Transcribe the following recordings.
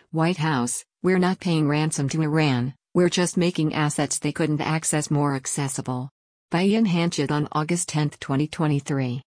White House, we're not paying ransom to Iran, we're just making assets they couldn't access more accessible. By Ian Hanchett on August 10, 2023.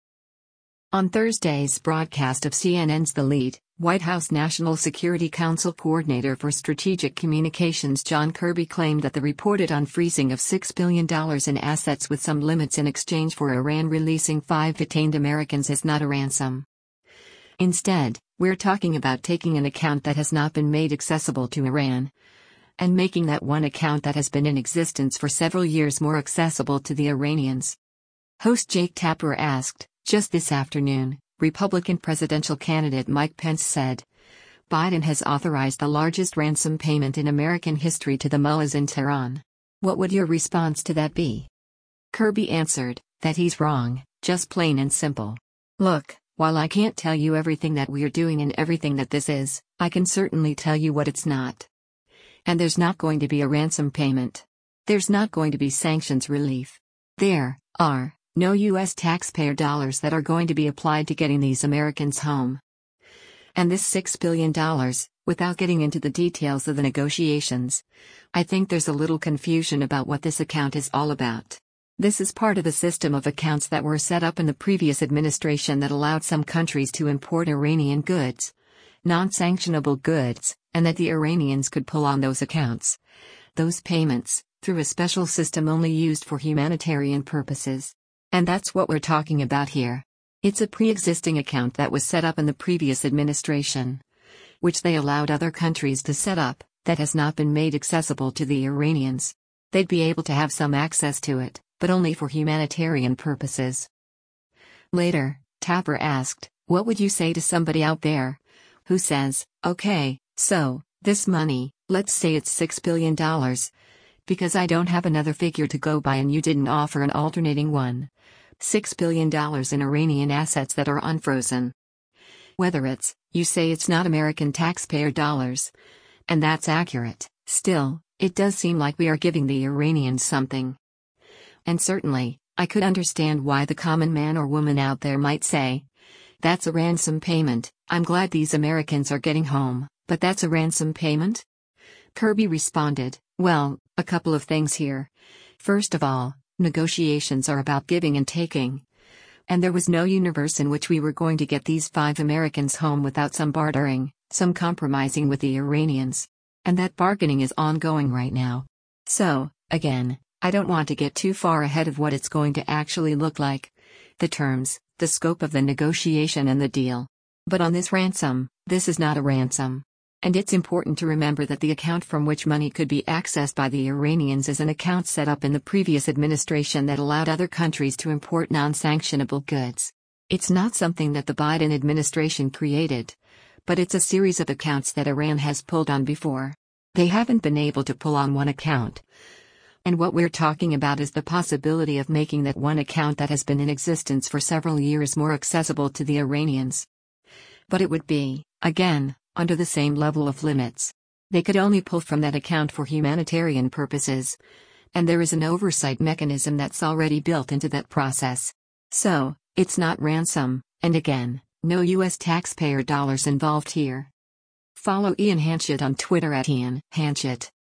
On Thursday's broadcast of CNN's The Lead, White House National Security Council Coordinator for Strategic Communications John Kirby claimed that the reported unfreezing of $6 billion in assets with some limits in exchange for Iran releasing 5 detained Americans is not a ransom. Instead, we're talking about taking an account that has not been made accessible to Iran and making that one account that has been in existence for several years more accessible to the Iranians. Host Jake Tapper asked, just this afternoon, Republican presidential candidate Mike Pence said, Biden has authorized the largest ransom payment in American history to the mullahs in Tehran. What would your response to that be? Kirby answered, that he's wrong, just plain and simple. Look, while I can't tell you everything that we're doing and everything that this is, I can certainly tell you what it's not. And there's not going to be a ransom payment. There's not going to be sanctions relief. There are no U.S. taxpayer dollars that are going to be applied to getting these Americans home. And this $6 billion, without getting into the details of the negotiations, I think there's a little confusion about what this account is all about. This is part of the system of accounts that were set up in the previous administration that allowed some countries to import Iranian goods, non-sanctionable goods, and that the Iranians could pull on those accounts, those payments, through a special system only used for humanitarian purposes. And that's what we're talking about here. It's a pre-existing account that was set up in the previous administration, which they allowed other countries to set up, that has not been made accessible to the Iranians. They'd be able to have some access to it, but only for humanitarian purposes. Later, Tapper asked, what would you say to somebody out there who says, okay, so, this money, let's say it's $6 billion, because I don't have another figure to go by and you didn't offer an alternating one. $6 billion in Iranian assets that are unfrozen. Whether it's, you say it's not American taxpayer dollars. And that's accurate, still, it does seem like we are giving the Iranians something. And certainly, I could understand why the common man or woman out there might say, that's a ransom payment, I'm glad these Americans are getting home, but that's a ransom payment? Kirby responded, well, a couple of things here. First of all, negotiations are about giving and taking. And there was no universe in which we were going to get these 5 Americans home without some bartering, some compromising with the Iranians. And that bargaining is ongoing right now. So, again, I don't want to get too far ahead of what it's going to actually look like. The terms, the scope of the negotiation and the deal. But on this ransom, this is not a ransom. And it's important to remember that the account from which money could be accessed by the Iranians is an account set up in the previous administration that allowed other countries to import non-sanctionable goods. It's not something that the Biden administration created, but it's a series of accounts that Iran has pulled on before. They haven't been able to pull on one account. And what we're talking about is the possibility of making that one account that has been in existence for several years more accessible to the Iranians. But it would be, again, under the same level of limits. They could only pull from that account for humanitarian purposes. And there is an oversight mechanism that's already built into that process. So, it's not ransom, and again, no U.S. taxpayer dollars involved here. Follow Ian Hanchett on Twitter @Ian Hanchett.